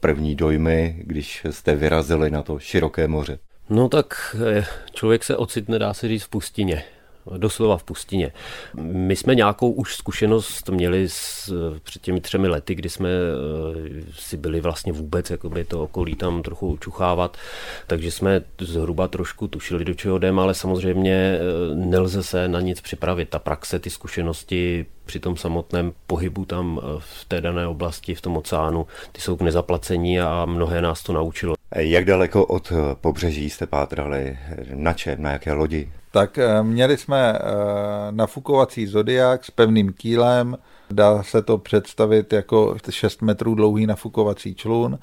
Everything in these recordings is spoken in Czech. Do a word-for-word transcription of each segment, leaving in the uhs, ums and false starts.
první dojmy, když jste vyrazili na to široké moře? No tak člověk se ocitne, dá se říct, v pustině. Doslova v pustině. My jsme nějakou už zkušenost měli s, před těmi třemi lety, kdy jsme si byli vlastně vůbec jakoby to okolí tam trochu učuchávat, takže jsme zhruba trošku tušili, do čeho jdeme, ale samozřejmě nelze se na nic připravit. Ta praxe, ty zkušenosti při tom samotném pohybu tam v té dané oblasti, v tom oceánu, ty jsou k nezaplacení a mnohé nás to naučilo. Jak daleko od pobřeží jste pátrali? Na čem? Na jaké lodi? Tak měli jsme nafukovací Zodiak s pevným kýlem, dá se to představit jako šest metrů dlouhý nafukovací člun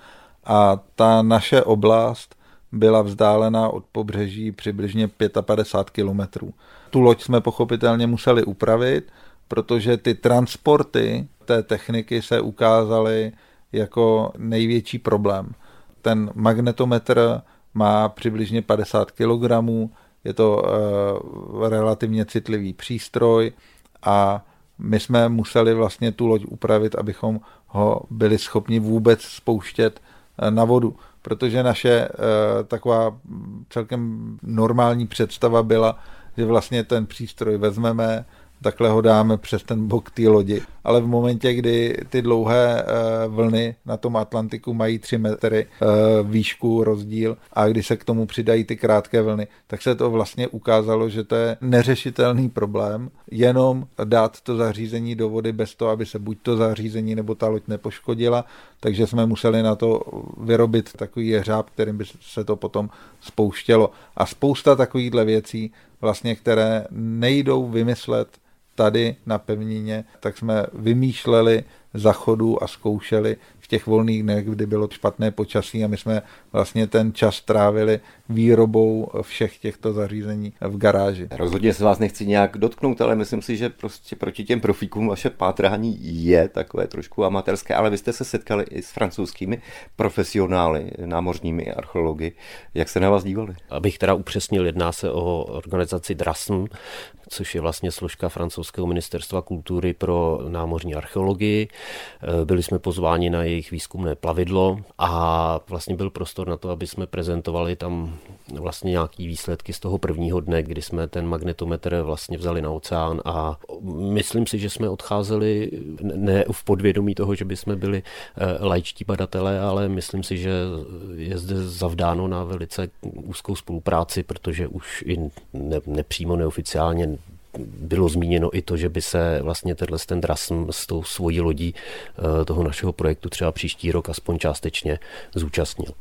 a ta naše oblast byla vzdálená od pobřeží přibližně padesát pět kilometrů. Tu loď jsme pochopitelně museli upravit, protože ty transporty té techniky se ukázaly jako největší problém. Ten magnetometr má přibližně padesát kilogramů, je to uh, relativně citlivý přístroj a my jsme museli vlastně tu loď upravit, abychom ho byli schopni vůbec spouštět uh, na vodu. Protože naše uh, taková celkem normální představa byla, že vlastně ten přístroj vezmeme, takhle ho dáme přes ten bok té lodi. Ale v momentě, kdy ty dlouhé uh, vlny na tom Atlantiku mají tři metry uh, výšku rozdíl a když se k tomu přidají ty krátké vlny, tak se to vlastně ukázalo, že to je neřešitelný problém, jenom dát to zařízení do vody bez toho, aby se buď to zařízení nebo ta loď nepoškodila, takže jsme museli na to vyrobit takový jeřáb, kterým by se to potom spouštělo. A spousta takovýchhle věcí, vlastně, které nejdou vymyslet tady na pevnině, tak jsme vymýšleli za chodu a zkoušeli v těch volných dnech, kdy bylo špatné počasí a my jsme vlastně ten čas trávili výrobou všech těchto zařízení v garáži. Rozhodně se vás nechci nějak dotknout, ale myslím si, že prostě proti těm profíkům vaše pátrání je takové trošku amatérské, ale vy jste se setkali i s francouzskými profesionály, námořními archeology. Jak se na vás dívali? Abych teda upřesnil, jedná se o organizaci D R A S M, což je vlastně složka francouzského ministerstva kultury pro námořní archeologii. Byli jsme pozváni na jejich výzkumné plavidlo a vlastně byl prostor na to, aby jsme prezentovali tam vlastně nějaký výsledky z toho prvního dne, kdy jsme ten magnetometr vlastně vzali na oceán a myslím si, že jsme odcházeli ne v podvědomí toho, že by jsme byli laičtí badatelé, ale myslím si, že je zde zavdáno na velice úzkou spolupráci, protože už i ne, nepřímo neoficiálně bylo zmíněno i to, že by se vlastně tenhle ten D R A S M s tou svojí lodí toho našeho projektu třeba příští rok aspoň částečně zúčastnil.